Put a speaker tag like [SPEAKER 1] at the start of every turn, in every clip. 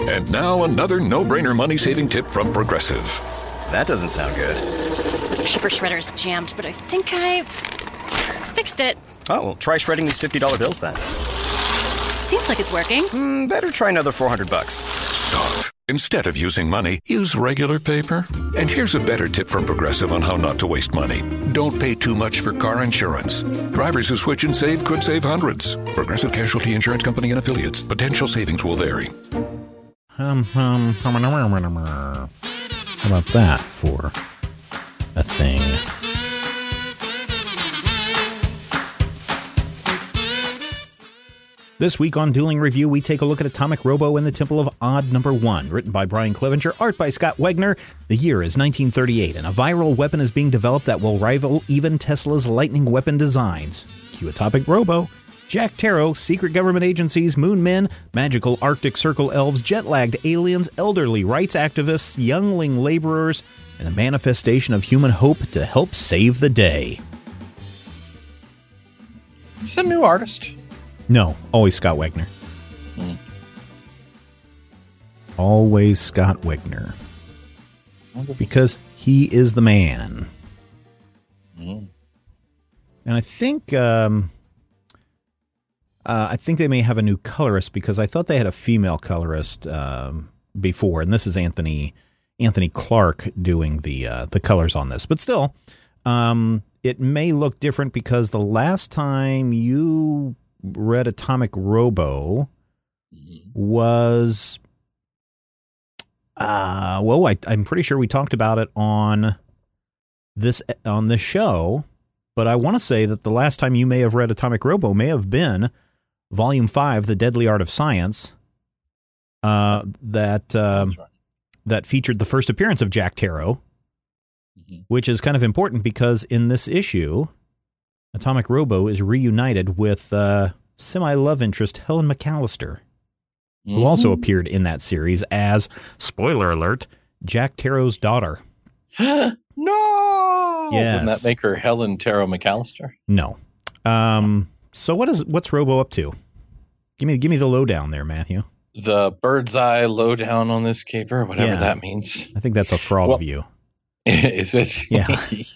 [SPEAKER 1] And now another no-brainer money-saving tip from Progressive.
[SPEAKER 2] That doesn't sound good.
[SPEAKER 3] Paper shredder's jammed, but I think I fixed it.
[SPEAKER 2] Oh, well, try shredding these $50 bills then.
[SPEAKER 3] Seems like it's working.
[SPEAKER 2] Better try another $400.
[SPEAKER 1] Stop. Instead of using money, use regular paper. And here's a better tip from Progressive on how not to waste money. Don't pay too much for car insurance. Drivers who switch and save could save hundreds. Progressive Casualty Insurance Company and Affiliates. Potential savings will vary.
[SPEAKER 4] How about that for a thing? This week on Dueling Review, we take a look at Atomic Robo and the Temple of Odd Number 1, written by Brian Clevenger, art by Scott Wegner. The year is 1938, and a viral weapon is being developed that will rival even Tesla's lightning weapon designs. Cue Atomic Robo. Jack Tarrow, secret government agencies, moon men, magical Arctic Circle elves, jet-lagged aliens, elderly rights activists, youngling laborers, and a manifestation of human hope to help save the day.
[SPEAKER 5] It's a new artist.
[SPEAKER 4] No, always Scott Wegner. Always Scott Wegner. Because he is the man. And I think they may have a new colorist, because I thought they had a female colorist before, and this is Anthony Clark doing the colors on this. But still, it may look different because the last time you read Atomic Robo was I'm pretty sure we talked about it on this show, but I want to say that the last time you may have read Atomic Robo may have been Volume 5, The Deadly Art of Science, that featured the first appearance of Jack Tarrow, which is kind of important because in this issue, Atomic Robo is reunited with semi-love interest Helen McAllister, who also appeared in that series as, spoiler alert, Jack Tarrow's daughter.
[SPEAKER 5] No!
[SPEAKER 4] Yes.
[SPEAKER 5] Wouldn't that make her Helen Tarrow McAllister?
[SPEAKER 4] No. So what's Robo up to? Give me the lowdown there, Matthew.
[SPEAKER 5] The bird's eye lowdown on this caper, whatever that means.
[SPEAKER 4] I think that's a frog view.
[SPEAKER 5] Is it?
[SPEAKER 4] Yeah.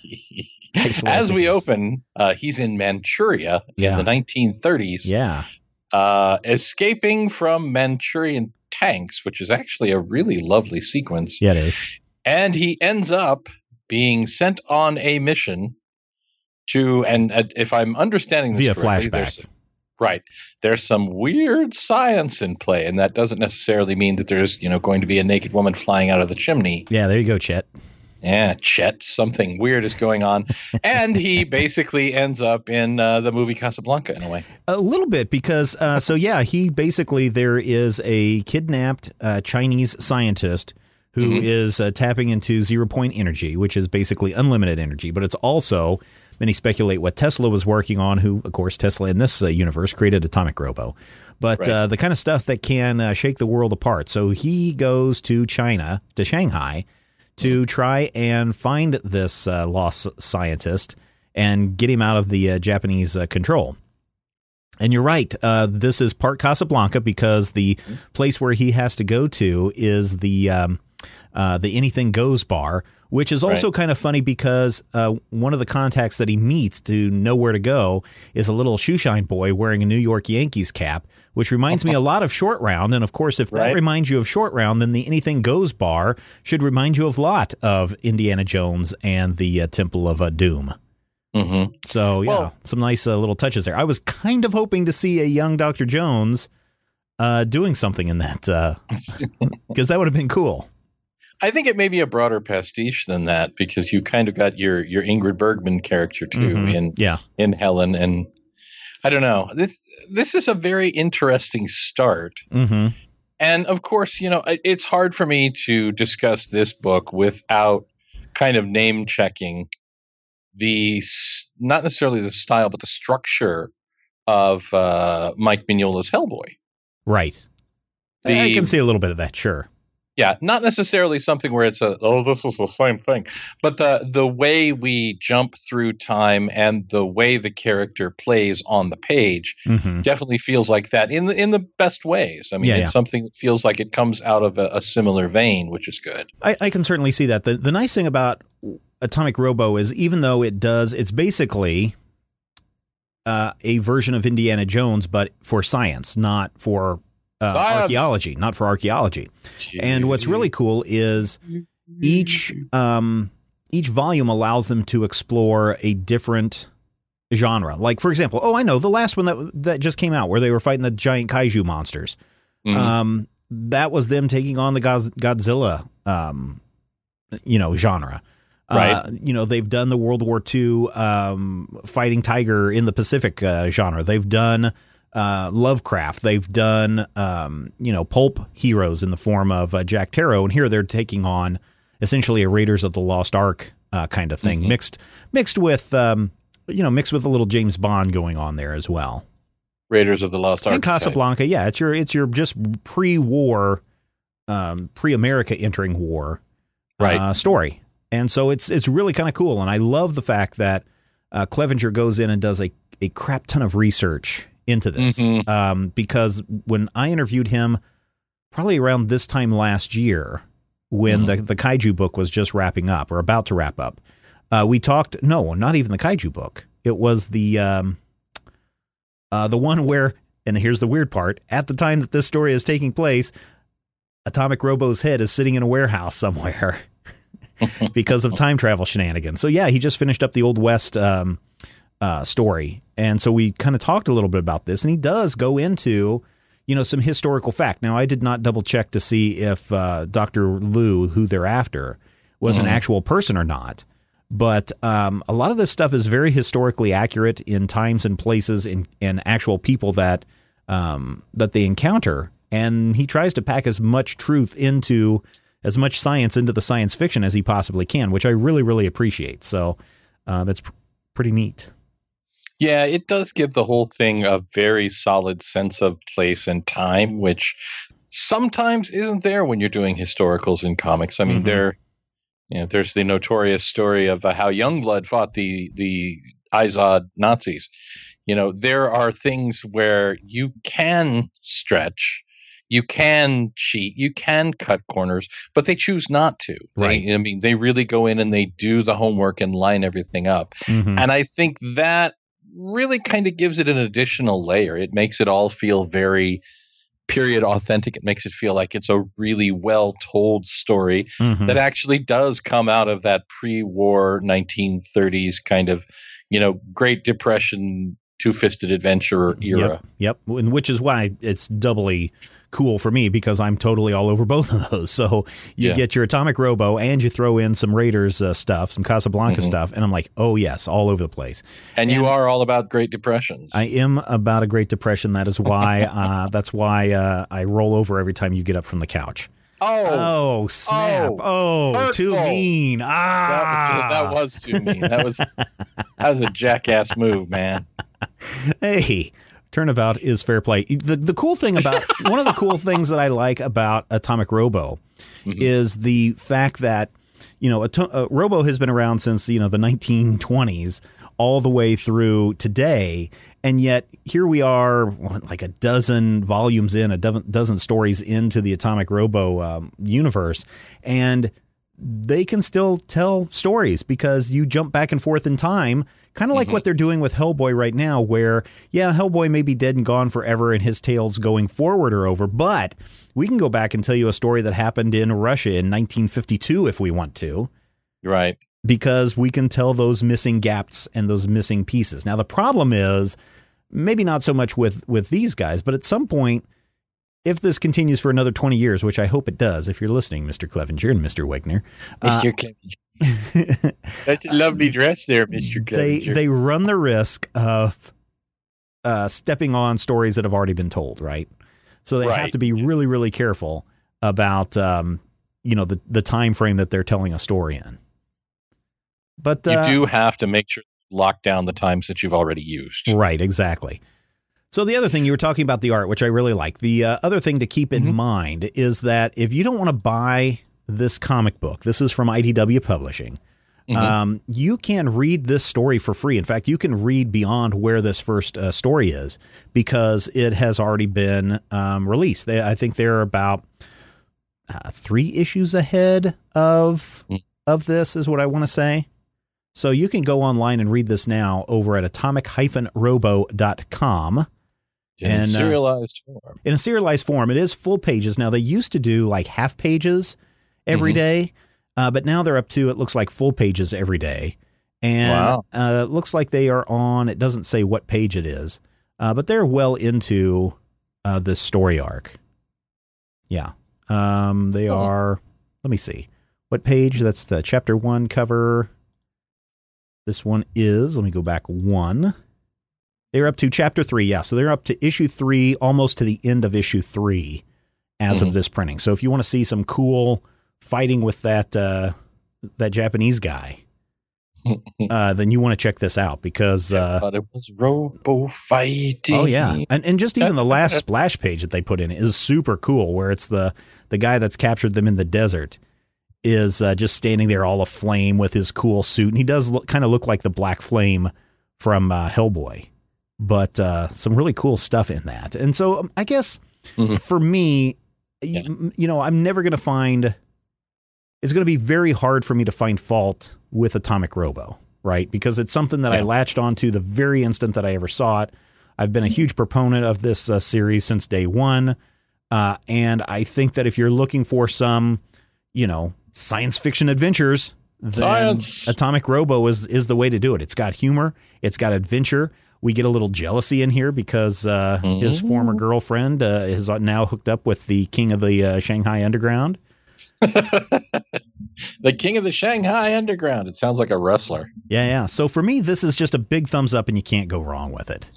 [SPEAKER 5] As we open, he's in Manchuria in the 1930s.
[SPEAKER 4] Yeah.
[SPEAKER 5] Escaping from Manchurian tanks, which is actually a really lovely sequence.
[SPEAKER 4] Yeah, it is.
[SPEAKER 5] And he ends up being sent on a mission to, and if I'm understanding this
[SPEAKER 4] via
[SPEAKER 5] correctly,
[SPEAKER 4] flashback.
[SPEAKER 5] There's some weird science in play, and that doesn't necessarily mean that there's, going to be a naked woman flying out of the chimney.
[SPEAKER 4] Yeah, there you go, Chet.
[SPEAKER 5] Yeah, Chet, something weird is going on. And he basically ends up in the movie Casablanca in a way.
[SPEAKER 4] A little bit, because, he basically, there is a kidnapped Chinese scientist who is tapping into zero-point energy, which is basically unlimited energy. But it's also, many speculate, what Tesla was working on, who, of course, Tesla in this universe created Atomic Robo. But the kind of stuff that can shake the world apart. So he goes to China, to Shanghai, to try and find this lost scientist and get him out of the Japanese control. And you're right. This is part Casablanca because the place where he has to go to is the Anything Goes bar, which is also kind of funny because one of the contacts that he meets to know where to go is a little shoeshine boy wearing a New York Yankees cap, which reminds me a lot of Short Round. And, of course, if that reminds you of Short Round, then the Anything Goes bar should remind you a lot of Indiana Jones and the Temple of Doom. So, some nice little touches there. I was kind of hoping to see a young Dr. Jones doing something in that because that would have been cool.
[SPEAKER 5] I think it may be a broader pastiche than that because you kind of got your Ingrid Bergman character too in Helen, and I don't know. This is a very interesting start, and of course, it's hard for me to discuss this book without kind of name checking not necessarily the style, but the structure of Mike Mignola's Hellboy.
[SPEAKER 4] Right. I can see a little bit of that, sure.
[SPEAKER 5] Yeah, not necessarily something where it's this is the same thing, but the way we jump through time and the way the character plays on the page definitely feels like that in the best ways. I mean, it's something that feels like it comes out of a similar vein, which is good.
[SPEAKER 4] I can certainly see that. The nice thing about Atomic Robo is even though it's basically a version of Indiana Jones, but for science, not for archaeology, And what's really cool is each volume allows them to explore a different genre. Like, for example, I know the last one that just came out where they were fighting the giant kaiju monsters. That was them taking on the Godzilla, genre.
[SPEAKER 5] Right.
[SPEAKER 4] They've done the World War II fighting tiger in the Pacific genre. They've done Lovecraft. They've done, pulp heroes in the form of Jack Tarrow. And here they're taking on essentially a Raiders of the Lost Ark kind of thing, mixed with a little James Bond going on there as well.
[SPEAKER 5] Raiders of the Lost Ark.
[SPEAKER 4] And Casablanca. Yeah. It's your just pre-war, pre-America entering war story. And so it's really kind of cool. And I love the fact that Clevenger goes in and does a crap ton of research into this because when I interviewed him probably around this time last year when the Kaiju book was just wrapping up or about to wrap up, we talked – no, not even the Kaiju book. It was the one where – and here's the weird part. At the time that this story is taking place, Atomic Robo's head is sitting in a warehouse somewhere – because of time travel shenanigans. So yeah, he just finished up the Old West story. And so we kind of talked a little bit about this, and he does go into, some historical fact. Now, I did not double check to see if Dr. Liu, who they're after, was an actual person or not. But a lot of this stuff is very historically accurate in times and places and actual people that they encounter. And he tries to pack as much truth into as much science into the science fiction as he possibly can, which I really, really appreciate. So it's pretty neat.
[SPEAKER 5] Yeah, it does give the whole thing a very solid sense of place and time, which sometimes isn't there when you're doing historicals in comics. I mean, there's the notorious story of how Youngblood fought the Izod Nazis. There are things where you can stretch, you can cheat, you can cut corners, but they choose not to.
[SPEAKER 4] Right.
[SPEAKER 5] They really go in and they do the homework and line everything up. And I think that really kind of gives it an additional layer. It makes it all feel very period authentic. It makes it feel like it's a really well told story that actually does come out of that pre-war 1930s kind of, Great Depression, two-fisted adventurer era.
[SPEAKER 4] Yep. And which is why it's doubly cool for me because I'm totally all over both of those. So you get your Atomic Robo and you throw in some Raiders stuff, some Casablanca stuff, and I'm like, oh yes, all over the place.
[SPEAKER 5] And you are all about Great Depressions.
[SPEAKER 4] I am about a Great Depression. That is why that's why I roll over every time you get up from the couch. Oh snap! Oh, too mean!
[SPEAKER 5] That was too mean. That was a jackass move, man.
[SPEAKER 4] Hey, turnabout is fair play. The cool thing about one of the cool things that I like about Atomic Robo is the fact that Robo has been around since the 1920s all the way through today. And yet here we are like a dozen volumes in, a dozen stories into the Atomic Robo universe. And they can still tell stories because you jump back and forth in time, kind of like what they're doing with Hellboy right now, where, Hellboy may be dead and gone forever and his tales going forward are over. But we can go back and tell you a story that happened in Russia in 1952 if we want to.
[SPEAKER 5] Right.
[SPEAKER 4] Because we can tell those missing gaps and those missing pieces. Now, the problem is maybe not so much with these guys, but at some point, if this continues for another 20 years, which I hope it does, if you're listening, Mr. Clevenger and Mr. Wagner.
[SPEAKER 5] Mr. Clevenger. That's a lovely dress there, Mr. Clevenger.
[SPEAKER 4] They run the risk of stepping on stories that have already been told, right? So they have to be really, really careful about, the time frame that they're telling a story in. But
[SPEAKER 5] you do have to make sure you lock down the times that you've already used.
[SPEAKER 4] Right, exactly. So the other thing, you were talking about the art, which I really like. The other thing to keep in mind is that if you don't want to buy this comic book, this is from IDW Publishing, you can read this story for free. In fact, you can read beyond where this first story is because it has already been released. I think they're about 3 issues ahead of this is what I want to say. So you can go online and read this now over at atomic-robo.com.
[SPEAKER 5] In a serialized form.
[SPEAKER 4] In a serialized form. It is full pages. Now, they used to do like half pages every day, but now they're up to, it looks like full pages every day. And it looks like they are on, it doesn't say what page it is, but they're well into this story arc. Yeah. They are, let me see. What page? That's the chapter 1 cover. This one is, let me go back 1. They're up to chapter 3. Yeah. So they're up to issue 3, almost to the end of issue 3 as of this printing. So if you want to see some cool fighting with that Japanese guy, then you want to check this out because
[SPEAKER 5] but it was robo fighting.
[SPEAKER 4] Oh yeah, and just even the last splash page that they put in is super cool, where it's the guy that's captured them in the desert is just standing there all aflame with his cool suit, and he does kind of look like the Black Flame from Hellboy, but some really cool stuff in that. And so I guess for me, you know, I'm never going to find. It's going to be very hard for me to find fault with Atomic Robo, right? Because it's something that I latched onto the very instant that I ever saw it. I've been a huge proponent of this series since day one. And I think that if you're looking for some, you know, science fiction adventures, then Atomic Robo is the way to do it. It's got humor. It's got adventure. We get a little jealousy in here because his former girlfriend is now hooked up with the king of the Shanghai Underground.
[SPEAKER 5] The king of the Shanghai Underground. It sounds like a wrestler.
[SPEAKER 4] Yeah. So for me, this is just a big thumbs up, and you can't go wrong with it.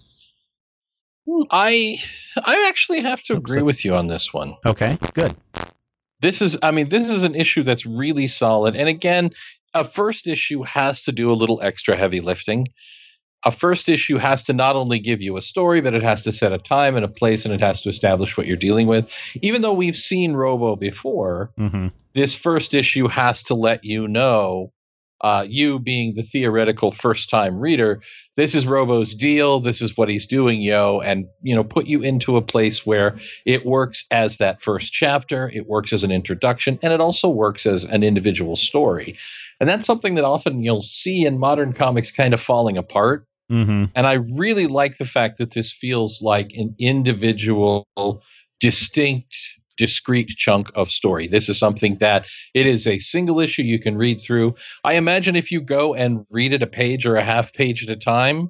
[SPEAKER 5] I actually have to agree with you on this one.
[SPEAKER 4] Okay, good.
[SPEAKER 5] This is an issue that's really solid. And again, a first issue has to do a little extra heavy lifting. A first issue has to not only give you a story, but it has to set a time and a place, and it has to establish what you're dealing with. Even though we've seen Robo before, this first issue has to let you know, you being the theoretical first-time reader, this is Robo's deal, this is what he's doing, yo, and, you know, put you into a place where it works as that first chapter, it works as an introduction, and it also works as an individual story. And that's something that often you'll see in modern comics kind of falling apart. And I really like the fact that this feels like an individual, distinct, discrete chunk of story. This is something that it is a single issue you can read through. I imagine if you go and read it a page or a half page at a time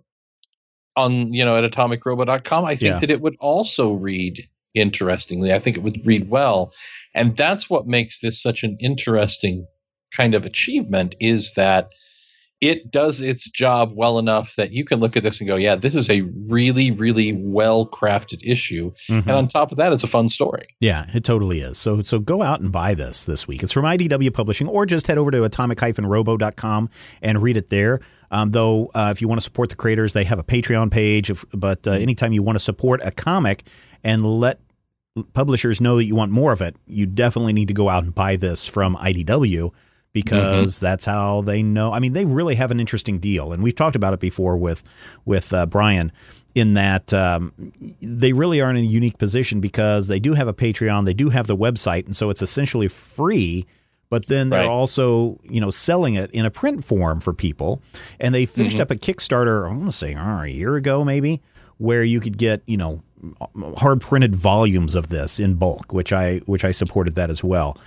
[SPEAKER 5] on, you know, at atomicrobo.com, I think that it would also read interestingly. I think it would read well. And that's what makes this such an interesting kind of achievement, is that it does its job well enough that you can look at this and go, yeah, this is a really, really well-crafted issue. And on top of that, it's a fun story.
[SPEAKER 4] Yeah, it totally is. So go out and buy this week. It's from IDW Publishing, or just head over to atomic-robo.com and read it there. Though, if you want to support the creators, they have a Patreon page. But anytime you want to support a comic and let publishers know that you want more of it, you definitely need to go out and buy this from IDW. Because that's how they know. I mean, they really have an interesting deal. And we've talked about it before with Brian, in that they really are in a unique position because they do have a Patreon, they do have the website, and so it's essentially free. But then they're also, you know, selling it in a print form for people. And they finished up a Kickstarter, I want to say a year ago maybe, where you could get, you know, hard printed volumes of this in bulk, which I supported that as well.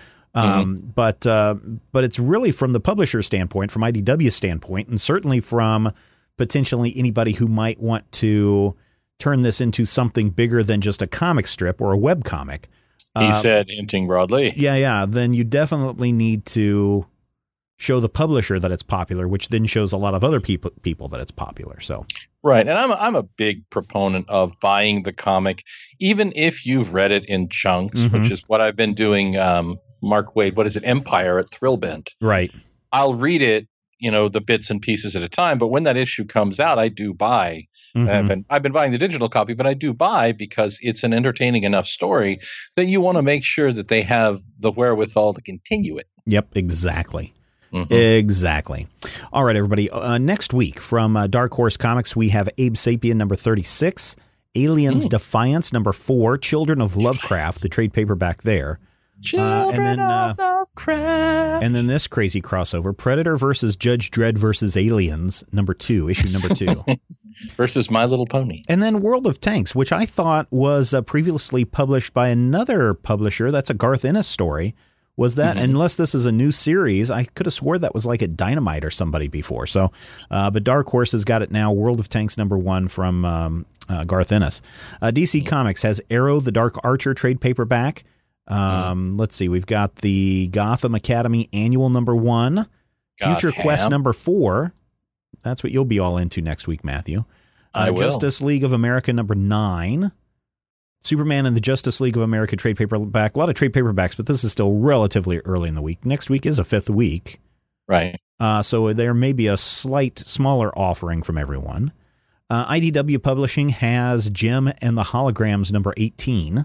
[SPEAKER 4] But it's really from the publisher standpoint, from IDW's standpoint, and certainly from potentially anybody who might want to turn this into something bigger than just a comic strip or a web comic.
[SPEAKER 5] He said, hinting broadly.
[SPEAKER 4] Yeah. Then you definitely need to show the publisher that it's popular, which then shows a lot of other people that it's popular. So
[SPEAKER 5] right, and I'm a big proponent of buying the comic, even if you've read it in chunks, which is what I've been doing. Mark Waid, what is it? Empire at Thrillbent.
[SPEAKER 4] Right.
[SPEAKER 5] I'll read it the bits and pieces at a time. But when that issue comes out, I do buy.
[SPEAKER 4] Mm-hmm.
[SPEAKER 5] I've been buying the digital copy, but I do buy because it's an entertaining enough story that you want to make sure that they have the wherewithal to continue it.
[SPEAKER 4] Yep, exactly.
[SPEAKER 5] Mm-hmm.
[SPEAKER 4] Exactly. All right, everybody. Next week from Dark Horse Comics, we have Abe Sapien number 36, Aliens Defiance number 4, Children of Lovecraft, the trade paperback there.
[SPEAKER 5] Children of Lovecraft.
[SPEAKER 4] And then this crazy crossover, Predator versus Judge Dredd versus Aliens number 2, issue number 2.
[SPEAKER 5] Versus My Little Pony.
[SPEAKER 4] And then World of Tanks, which I thought was previously published by another publisher. That's a Garth Ennis story. Was that, unless this is a new series, I could have swore that was like a Dynamite or somebody before. So, but Dark Horse has got it now. World of Tanks number 1 from Garth Ennis. DC Comics has Arrow, the Dark Archer trade paperback. Let's see. We've got the Gotham Academy annual number 1, Future Quest number 4. That's what you'll be all into next week, Matthew.
[SPEAKER 5] I will.
[SPEAKER 4] Justice League of America number 9. Superman and the Justice League of America trade paperback. A lot of trade paperbacks, but this is still relatively early in the week. Next week is a 5th week.
[SPEAKER 5] Right.
[SPEAKER 4] So there may be a slight smaller offering from everyone. IDW Publishing has Jim and the Holograms number 18.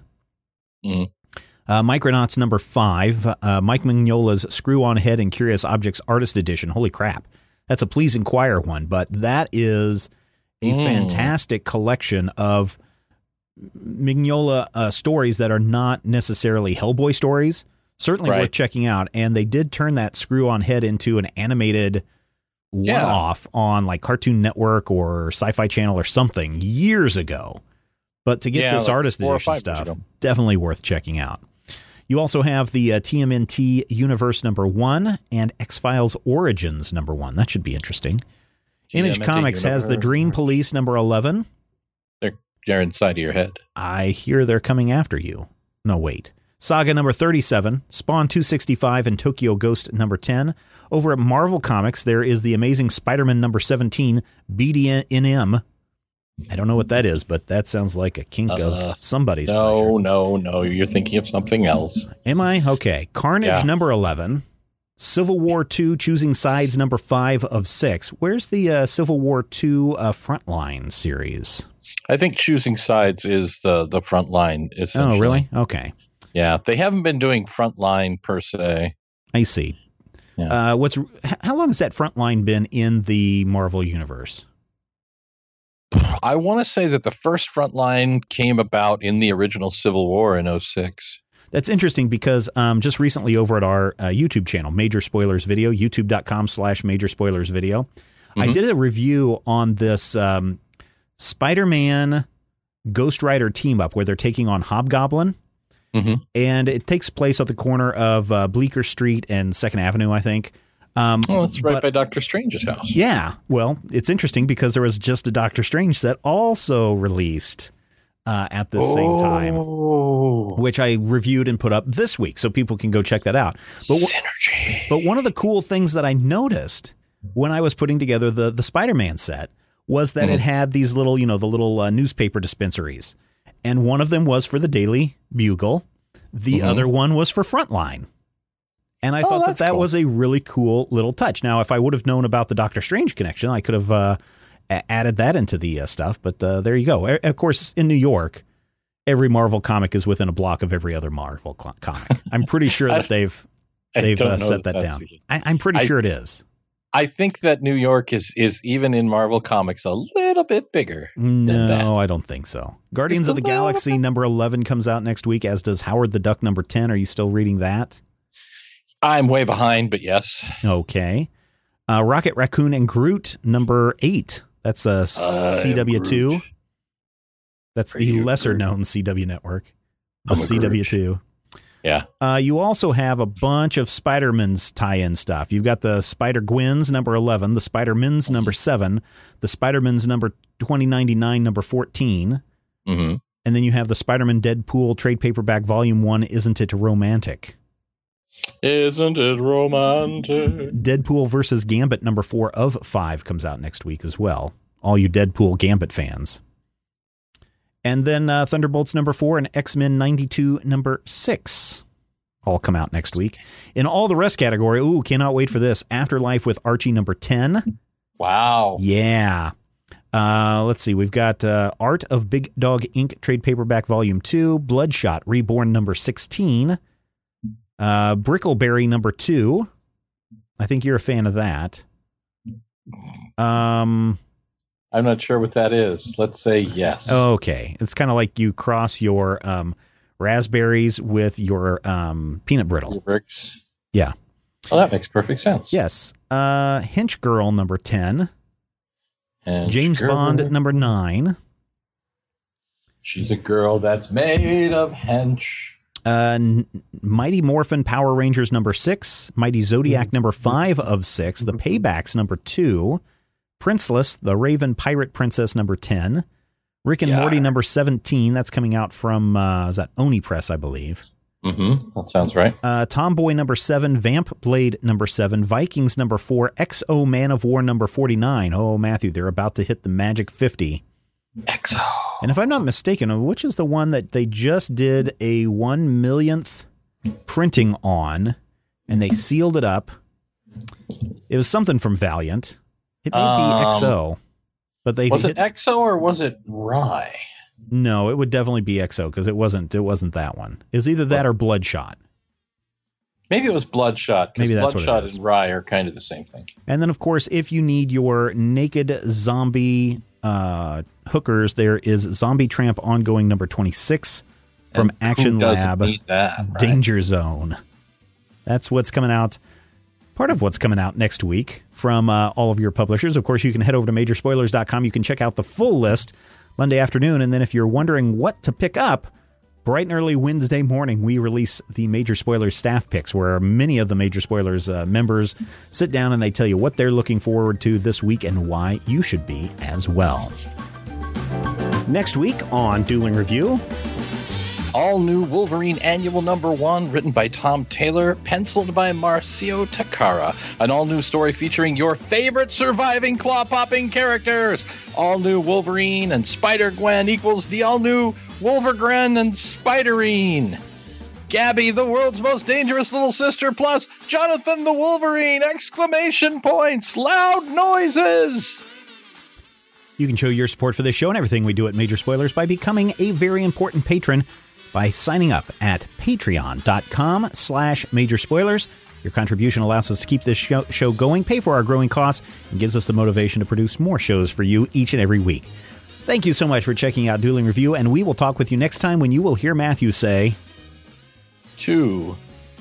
[SPEAKER 4] Micronauts number 5. Mike Mignola's Screw On Head and Curious Objects Artist Edition. Holy crap. That's a Please Inquire one, but that is a fantastic collection of Mignola stories that are not necessarily Hellboy stories. Certainly worth checking out. And they did turn that Screw On Head into an animated one-off on like Cartoon Network or Sci-Fi Channel or something years ago. But to get this artist edition stuff, definitely worth checking out. You also have the TMNT Universe number 1 and X-Files Origins number 1. That should be interesting. Image Comics has the Dream Police number 11.
[SPEAKER 5] They're inside of your head.
[SPEAKER 4] I hear they're coming after you. No, wait. Saga number 37, Spawn 265, and Tokyo Ghost number 10. Over at Marvel Comics, there is the Amazing Spider-Man number 17, BDNM. I don't know what that is, but that sounds like a kink of somebody's pleasure.
[SPEAKER 5] No. You're thinking of something else.
[SPEAKER 4] Am I? Okay. Carnage number 11. Civil War 2 Choosing Sides number 5 of 6. Where's the Civil War 2 Frontline series?
[SPEAKER 5] I think Choosing Sides is the Frontline.
[SPEAKER 4] Oh, really? Okay.
[SPEAKER 5] Yeah, they haven't been doing Frontline per se.
[SPEAKER 4] I see. Yeah. How long has that Frontline been in the Marvel Universe?
[SPEAKER 5] I want to say that the first Frontline came about in the original Civil War in 2006.
[SPEAKER 4] That's interesting because just recently over at our YouTube channel, Major Spoilers Video, youtube.com/Major Spoilers Video, I did a review on this Spider-Man Ghost Rider team up where they're taking on Hobgoblin. And it takes place at the corner of Bleecker Street and 2nd Avenue, I think.
[SPEAKER 5] It's right by Doctor Strange's house.
[SPEAKER 4] Yeah. Well, it's interesting because there was just a Doctor Strange set also released at the same time, which I reviewed and put up this week, so people can go check that out. But
[SPEAKER 5] Synergy.
[SPEAKER 4] But one of the cool things that I noticed when I was putting together the Spider-Man set was that it had these little, the little newspaper dispensaries. And one of them was for the Daily Bugle. The other one was for Frontline. And I thought that was a really cool little touch. Now, if I would have known about the Doctor Strange connection, I could have added that into the stuff. But there you go. Of course, in New York, every Marvel comic is within a block of every other Marvel comic. I'm pretty sure that they've set that down. I'm pretty sure it is.
[SPEAKER 5] I think that New York is even in Marvel Comics a little bit bigger.
[SPEAKER 4] No, I don't think so. Guardians of the Galaxy number 11 comes out next week, as does Howard the Duck number 10. Are you still reading that?
[SPEAKER 5] I'm way behind, but yes.
[SPEAKER 4] Okay. Rocket Raccoon and Groot number 8. That's a CW2. Groot. That's the lesser known CW network. The CW2.
[SPEAKER 5] Yeah.
[SPEAKER 4] You also have a bunch of Spider-Man's tie-in stuff. You've got the Spider-Gwens number 11, the Spider-Mans number 7, the Spider-Mans number 2099 number 14, and then you have the Spider-Man Deadpool trade paperback volume 1, Isn't It Romantic?
[SPEAKER 5] Isn't it romantic?
[SPEAKER 4] Deadpool versus Gambit number 4 of 5 comes out next week as well. All you Deadpool Gambit fans. And then Thunderbolts number 4 and X-Men 92 number 6. all come out next week. In all the rest category, cannot wait for this. Afterlife with Archie number 10.
[SPEAKER 5] Wow.
[SPEAKER 4] Yeah. Let's see. We've got Art of Big Dog Inc. Trade Paperback Volume 2. Bloodshot Reborn number 16. Brickleberry number 2. I think you're a fan of that.
[SPEAKER 5] I'm not sure what that is. Let's say yes.
[SPEAKER 4] Okay. It's kind of like you cross your raspberries with your peanut brittle.
[SPEAKER 5] Your bricks.
[SPEAKER 4] Yeah.
[SPEAKER 5] Well, that makes perfect sense.
[SPEAKER 4] Yes. Hench Girl number 10.
[SPEAKER 5] And
[SPEAKER 4] James Bond number 9.
[SPEAKER 5] She's a girl that's made of hench.
[SPEAKER 4] Mighty Morphin Power Rangers number 6. Mighty Zodiac number 5 of 6. The Paybacks number 2. Princeless, The Raven Pirate Princess number 10. Rick and Morty number 17. That's coming out from, is that Oni Press, I believe.
[SPEAKER 5] Mm-hmm. That sounds right.
[SPEAKER 4] Tomboy number 7. Vamp Blade number 7. Vikings number 4. XO Man of War number 49. Oh, Matthew, they're about to hit the magic 50.
[SPEAKER 5] XO.
[SPEAKER 4] And if I'm not mistaken, which is the one that they just did a 1 millionth printing on, and they sealed it up? It was something from Valiant. It may be XO, but they
[SPEAKER 5] was it XO or was it Rye?
[SPEAKER 4] No, it would definitely be XO because it wasn't that one. It was either that or Bloodshot.
[SPEAKER 5] Maybe it was Bloodshot because Bloodshot
[SPEAKER 4] and
[SPEAKER 5] Rye are kind of the same thing.
[SPEAKER 4] And then, of course, if you need your naked zombie hookers, there is Zombie Tramp Ongoing number 26 from Action Lab.
[SPEAKER 5] Right?
[SPEAKER 4] Danger Zone. That's what's coming out. Part of what's coming out next week from all of your publishers. Of course, you can head over to Majorspoilers.com. You can check out the full list Monday afternoon. And then if you're wondering what to pick up, bright and early Wednesday morning, we release the Major Spoilers staff picks, where many of the Major Spoilers members sit down and they tell you what they're looking forward to this week and why you should be as well. Next week on Dueling Review,
[SPEAKER 5] all new Wolverine Annual number 1, written by Tom Taylor, penciled by Marcio Takara. An all-new story featuring your favorite surviving claw-popping characters. All-new Wolverine and Spider-Gwen equals the all-new Wolvergren and Spiderine. Gabby, the world's most dangerous little sister, plus Jonathan the Wolverine! Exclamation points! Loud noises!
[SPEAKER 4] You can show your support for this show and everything we do at Major Spoilers by becoming a very important patron by signing up at patreon.com/Major Spoilers. Your contribution allows us to keep this show going, pay for our growing costs, and gives us the motivation to produce more shows for you each and every week. Thank you so much for checking out Dueling Review, and we will talk with you next time when you will hear Matthew say,
[SPEAKER 5] Two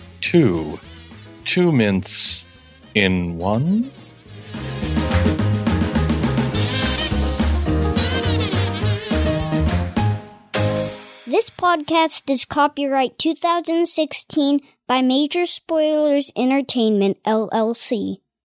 [SPEAKER 5] mints in one?
[SPEAKER 6] This podcast is copyright 2016 by Major Spoilers Entertainment, LLC.